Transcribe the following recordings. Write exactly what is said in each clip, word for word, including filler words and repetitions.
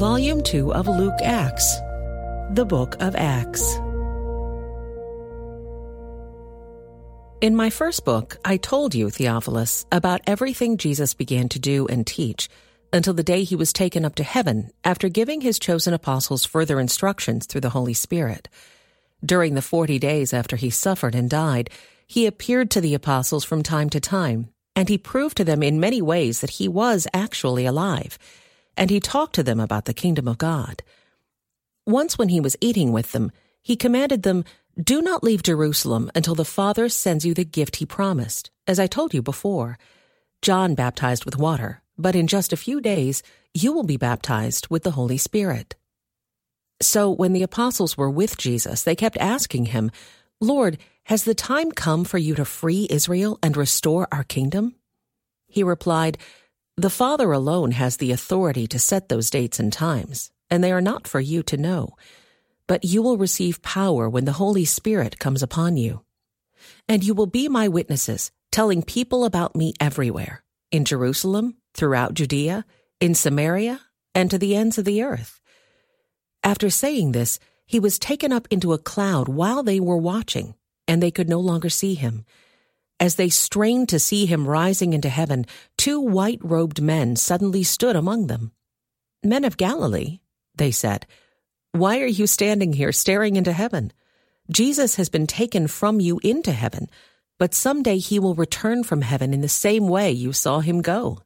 Volume two of Luke Acts, the Book of Acts. In my first book, I told you, Theophilus, about everything Jesus began to do and teach until the day he was taken up to heaven after giving his chosen apostles further instructions through the Holy Spirit. During the forty days after he suffered and died, he appeared to the apostles from time to time, and he proved to them in many ways that he was actually alive, and he talked to them about the kingdom of God. Once when he was eating with them, he commanded them, "Do not leave Jerusalem until the Father sends you the gift he promised, as I told you before. John baptized with water, but in just a few days you will be baptized with the Holy Spirit." So when the apostles were with Jesus, they kept asking him, "Lord, has the time come for you to free Israel and restore our kingdom?" He replied, "The Father alone has the authority to set those dates and times, and they are not for you to know. But you will receive power when the Holy Spirit comes upon you. And you will be my witnesses, telling people about me everywhere, in Jerusalem, throughout Judea, in Samaria, and to the ends of the earth." After saying this, he was taken up into a cloud while they were watching, and they could no longer see him. As they strained to see him rising into heaven, two white-robed men suddenly stood among them. "Men of Galilee," they said, "why are you standing here staring into heaven? Jesus has been taken from you into heaven, but someday he will return from heaven in the same way you saw him go."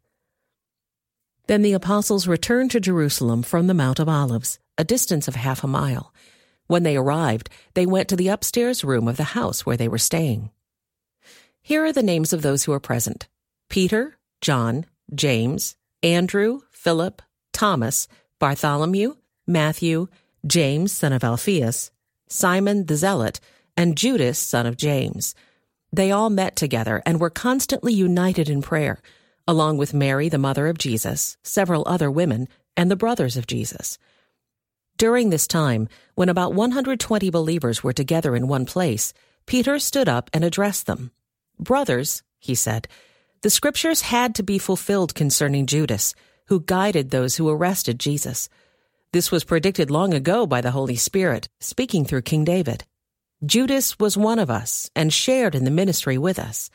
Then the apostles returned to Jerusalem from the Mount of Olives, a distance of half a mile. When they arrived, they went to the upstairs room of the house where they were staying. Here are the names of those who were present: Peter, John, James, Andrew, Philip, Thomas, Bartholomew, Matthew, James, son of Alphaeus, Simon the Zealot, and Judas, son of James. They all met together and were constantly united in prayer, along with Mary, the mother of Jesus, several other women, and the brothers of Jesus. During this time, when about one hundred twenty believers were together in one place, Peter stood up and addressed them. "Brothers," he said, "the scriptures had to be fulfilled concerning Judas, who guided those who arrested Jesus. This was predicted long ago by the Holy Spirit, speaking through King David. Judas was one of us and shared in the ministry with us."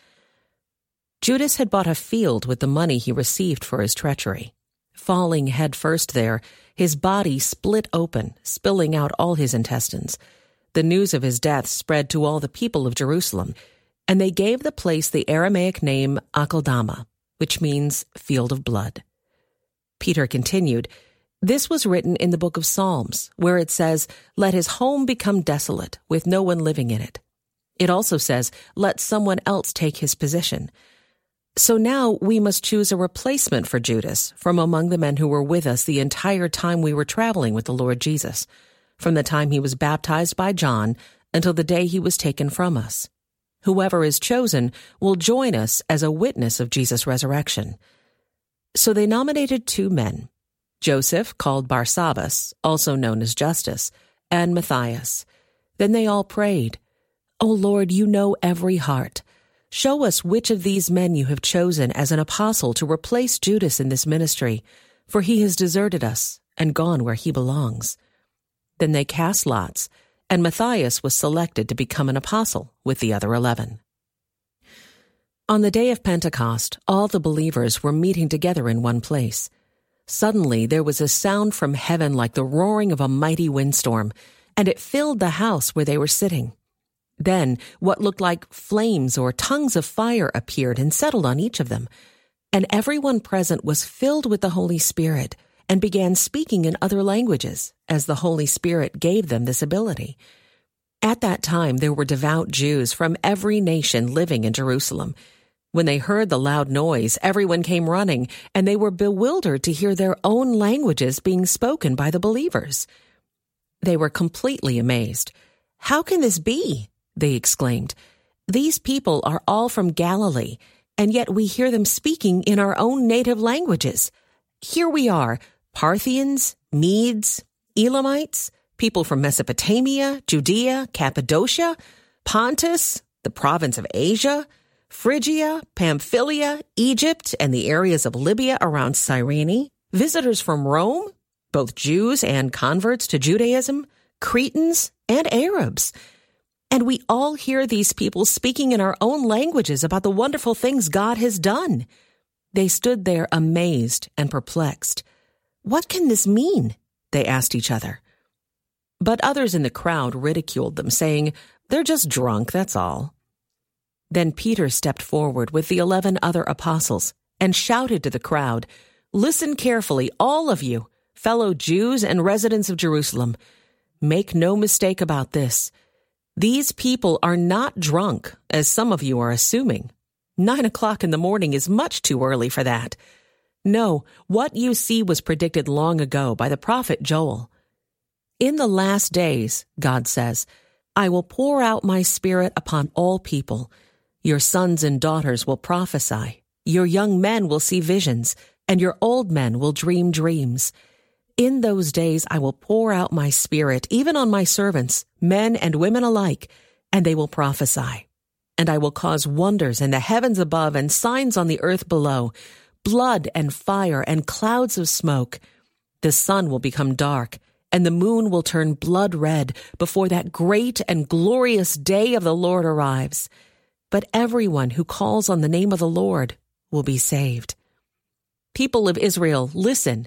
Judas had bought a field with the money he received for his treachery. Falling headfirst there, his body split open, spilling out all his intestines. The news of his death spread to all the people of Jerusalem, and they gave the place the Aramaic name Akeldama, which means field of blood. Peter continued, "This was written in the book of Psalms, where it says, 'Let his home become desolate, with no one living in it.' It also says, 'Let someone else take his position.' So now we must choose a replacement for Judas from among the men who were with us the entire time we were traveling with the Lord Jesus, from the time he was baptized by John until the day he was taken from us. Whoever is chosen will join us as a witness of Jesus' resurrection." So they nominated two men, Joseph, called Barsabbas, also known as Justus, and Matthias. Then they all prayed, "O Lord, you know every heart. Show us which of these men you have chosen as an apostle to replace Judas in this ministry, for he has deserted us and gone where he belongs." Then they cast lots, and Matthias was selected to become an apostle with the other eleven. On the day of Pentecost, all the believers were meeting together in one place. Suddenly there was a sound from heaven like the roaring of a mighty windstorm, and it filled the house where they were sitting. Then what looked like flames or tongues of fire appeared and settled on each of them, and everyone present was filled with the Holy Spirit and began speaking in other languages, as the Holy Spirit gave them this ability. At that time there were devout Jews from every nation living in Jerusalem. When they heard the loud noise, everyone came running, and they were bewildered to hear their own languages being spoken by the believers. They were completely amazed. "How can this be?" they exclaimed. "These people are all from Galilee, and yet we hear them speaking in our own native languages. Here we are, Parthians, Medes, Elamites, people from Mesopotamia, Judea, Cappadocia, Pontus, the province of Asia, Phrygia, Pamphylia, Egypt, and the areas of Libya around Cyrene, visitors from Rome, both Jews and converts to Judaism, Cretans and Arabs. And we all hear these people speaking in our own languages about the wonderful things God has done. They stood there amazed and perplexed. "What can this mean?" they asked each other. But others in the crowd ridiculed them, saying, "They're just drunk, that's all." Then Peter stepped forward with the eleven other apostles and shouted to the crowd, "Listen carefully, all of you, fellow Jews and residents of Jerusalem. Make no mistake about this. These people are not drunk, as some of you are assuming. Nine o'clock in the morning is much too early for that. No, what you see was predicted long ago by the prophet Joel. In the last days, God says, I will pour out my Spirit upon all people. Your sons and daughters will prophesy. Your young men will see visions, and your old men will dream dreams. In those days I will pour out my Spirit, even on my servants, men and women alike, and they will prophesy. And I will cause wonders in the heavens above and signs on the earth below, blood and fire and clouds of smoke. The sun will become dark, and the moon will turn blood red before that great and glorious day of the Lord arrives. But everyone who calls on the name of the Lord will be saved. People of Israel, listen.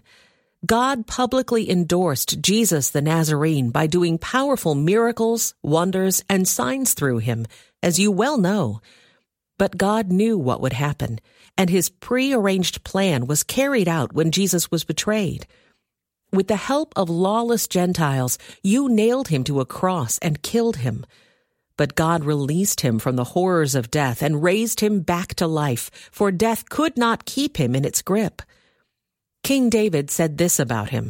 God publicly endorsed Jesus the Nazarene by doing powerful miracles, wonders, and signs through him, as you well know. But God knew what would happen, and his pre-arranged plan was carried out when Jesus was betrayed. With the help of lawless Gentiles, you nailed him to a cross and killed him. But God released him from the horrors of death and raised him back to life, for death could not keep him in its grip. King David said this about him,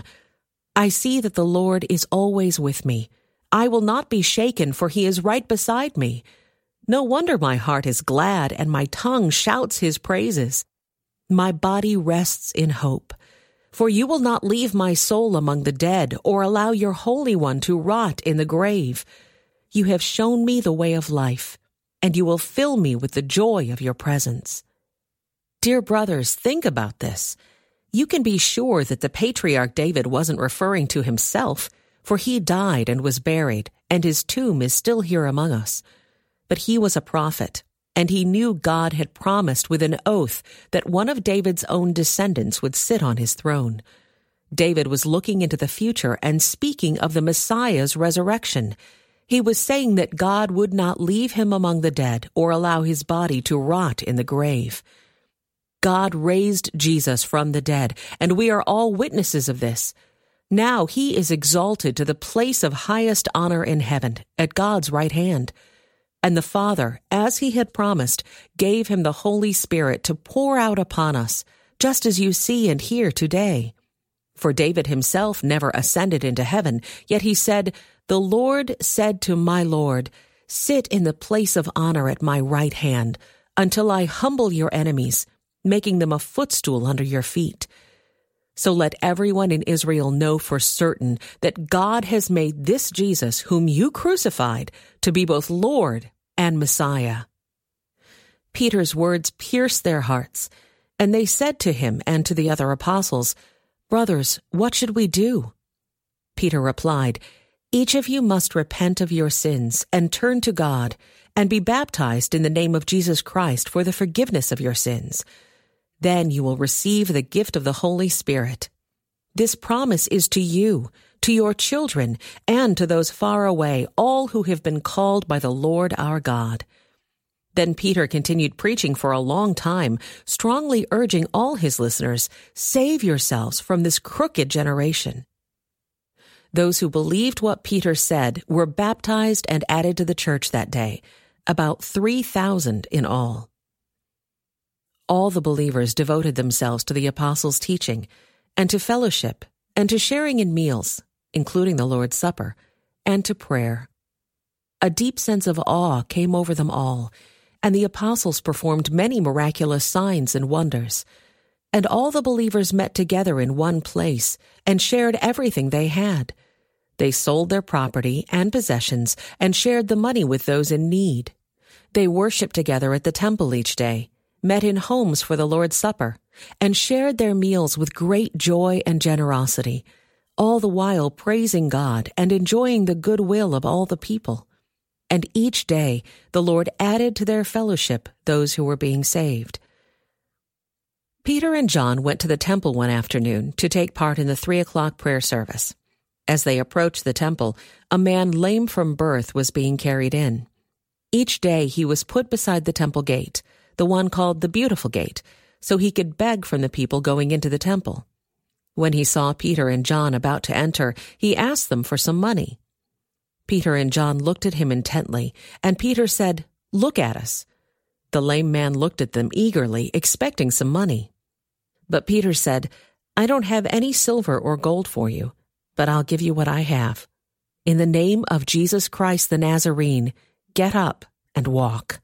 I see that the Lord is always with me. I will not be shaken, for he is right beside me. No wonder my heart is glad and my tongue shouts his praises. My body rests in hope. For you will not leave my soul among the dead or allow your Holy One to rot in the grave. You have shown me the way of life, and you will fill me with the joy of your presence. Dear brothers, think about this. You can be sure that the patriarch David wasn't referring to himself, for he died and was buried, and his tomb is still here among us. But he was a prophet, and he knew God had promised with an oath that one of David's own descendants would sit on his throne. David was looking into the future and speaking of the Messiah's resurrection. He was saying that God would not leave him among the dead or allow his body to rot in the grave. God raised Jesus from the dead, and we are all witnesses of this. Now he is exalted to the place of highest honor in heaven, at God's right hand. And the Father, as he had promised, gave him the Holy Spirit to pour out upon us, just as you see and hear today. For David himself never ascended into heaven, yet he said, The Lord said to my Lord, Sit in the place of honor at my right hand, until I humble your enemies, making them a footstool under your feet. So let everyone in Israel know for certain that God has made this Jesus, whom you crucified, to be both Lord and Messiah. Peter's words pierced their hearts, and they said to him and to the other apostles, Brothers, what should we do? Peter replied, Each of you must repent of your sins and turn to God, and be baptized in the name of Jesus Christ for the forgiveness of your sins. Then you will receive the gift of the Holy Spirit. This promise is to you, to your children, and to those far away, all who have been called by the Lord our God. Then Peter continued preaching for a long time, strongly urging all his listeners, Save yourselves from this crooked generation. Those who believed what Peter said were baptized and added to the church that day, about three thousand in all. All the believers devoted themselves to the apostles' teaching, and to fellowship, and to sharing in meals, including the Lord's Supper, and to prayer. A deep sense of awe came over them all, and the apostles performed many miraculous signs and wonders. And all the believers met together in one place and shared everything they had. They sold their property and possessions and shared the money with those in need. They worshiped together at the temple each day, met in homes for the Lord's Supper, and shared their meals with great joy and generosity, all the while praising God and enjoying the goodwill of all the people. And each day the Lord added to their fellowship those who were being saved. Peter and John went to the temple one afternoon to take part in the three o'clock prayer service. As they approached the temple, a man lame from birth was being carried in. Each day he was put beside the temple gate, the one called the Beautiful Gate, so he could beg from the people going into the temple. When he saw Peter and John about to enter, he asked them for some money. Peter and John looked at him intently, and Peter said, "Look at us." The lame man looked at them eagerly, expecting some money. But Peter said, "I don't have any silver or gold for you, but I'll give you what I have. In the name of Jesus Christ the Nazarene, get up and walk."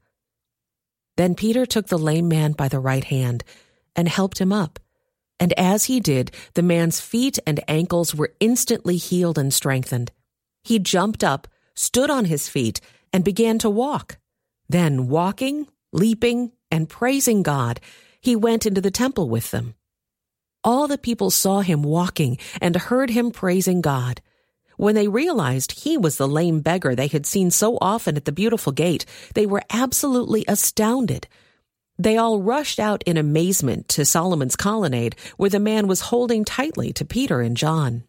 Then Peter took the lame man by the right hand and helped him up. And as he did, the man's feet and ankles were instantly healed and strengthened. He jumped up, stood on his feet, and began to walk. Then, walking, leaping, and praising God, he went into the temple with them. All the people saw him walking and heard him praising God. When they realized he was the lame beggar they had seen so often at the Beautiful Gate, they were absolutely astounded. They all rushed out in amazement to Solomon's colonnade, where the man was holding tightly to Peter and John.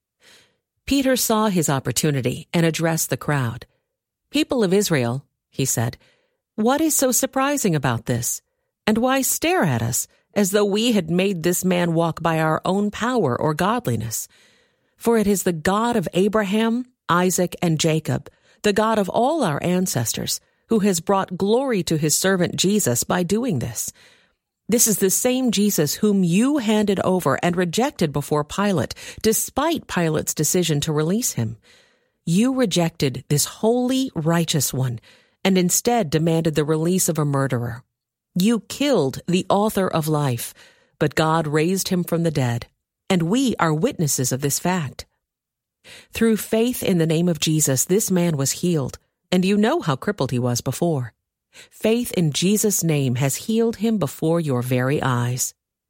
Peter saw his opportunity and addressed the crowd. "People of Israel," he said, "what is so surprising about this? And why stare at us as though we had made this man walk by our own power or godliness? For it is the God of Abraham, Isaac, and Jacob, the God of all our ancestors, who has brought glory to his servant Jesus by doing this. This is the same Jesus whom you handed over and rejected before Pilate, despite Pilate's decision to release him. You rejected this holy, righteous one, and instead demanded the release of a murderer. You killed the author of life, but God raised him from the dead, and we are witnesses of this fact. Through faith in the name of Jesus, this man was healed, and you know how crippled he was before. Faith in Jesus' name has healed him before your very eyes."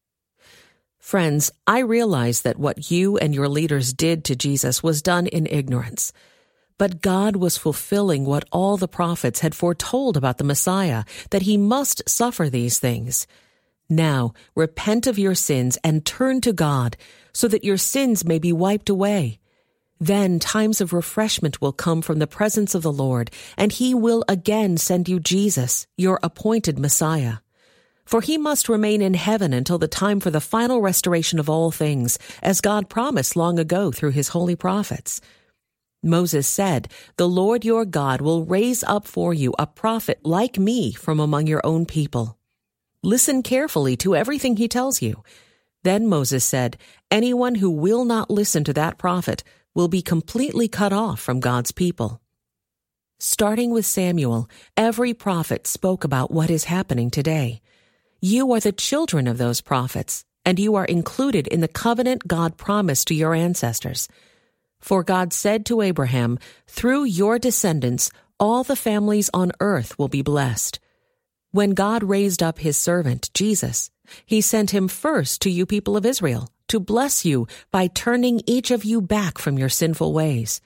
Friends, I realize that what you and your leaders did to Jesus was done in ignorance. But God was fulfilling what all the prophets had foretold about the Messiah, that he must suffer these things. Now, repent of your sins and turn to God, so that your sins may be wiped away. Then times of refreshment will come from the presence of the Lord, and he will again send you Jesus, your appointed Messiah. For he must remain in heaven until the time for the final restoration of all things, as God promised long ago through his holy prophets. Moses said, "The Lord your God will raise up for you a prophet like me from among your own people. Listen carefully to everything he tells you." Then Moses said, "Anyone who will not listen to that prophet will be completely cut off from God's people." Starting with Samuel, every prophet spoke about what is happening today. You are the children of those prophets, and you are included in the covenant God promised to your ancestors. For God said to Abraham, "Through your descendants, all the families on earth will be blessed." When God raised up his servant, Jesus, he sent him first to you people of Israel, to bless you by turning each of you back from your sinful ways.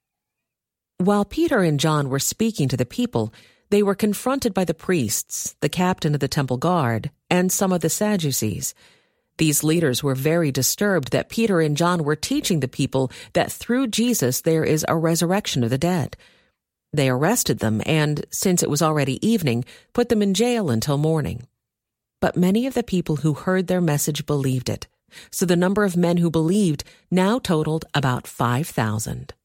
While Peter and John were speaking to the people, they were confronted by the priests, the captain of the temple guard, and some of the Sadducees. These leaders were very disturbed that Peter and John were teaching the people that through Jesus there is a resurrection of the dead. They arrested them and, since it was already evening, put them in jail until morning. But many of the people who heard their message believed it. So the number of men who believed now totaled about five thousand.